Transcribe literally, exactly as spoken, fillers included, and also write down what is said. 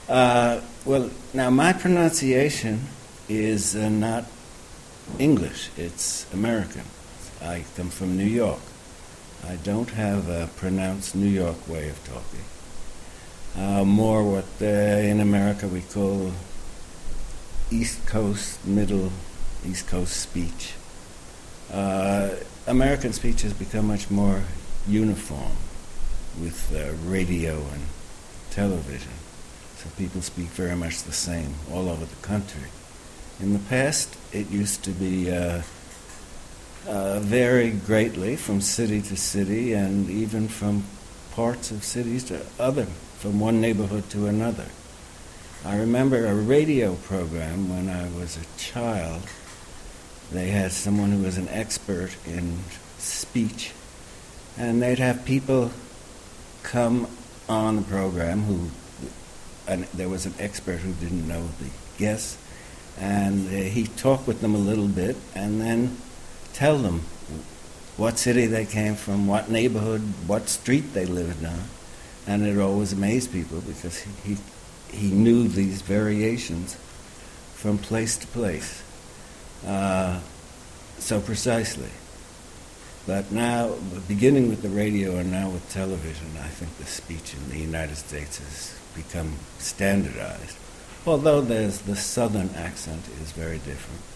Uh, well, now my pronunciation is uh, not English, it's American. I come from New York. I don't have a pronounced New York way of talking. Uh, more what uh, in America we call East Coast, Middle East Coast speech. Uh, American speech has become much more uniform with uh, radio and television. So people speak very much the same all over the country. In the past, it used to be uh, uh, vary greatly from city to city and even from parts of cities to other, from one neighborhood to another. I remember a radio program when I was a child. They had someone who was an expert in speech, and they'd have people come on the program who, and there was an expert who didn't know the guests, and uh, he talked with them a little bit and then tell them what city they came from, what neighborhood, what street they lived on. And it always amazed people because he, he, he knew these variations from place to place uh, so precisely. But now, beginning with the radio and now with television, I think the speech in the United States has become standardized. Although there's the southern accent is very different.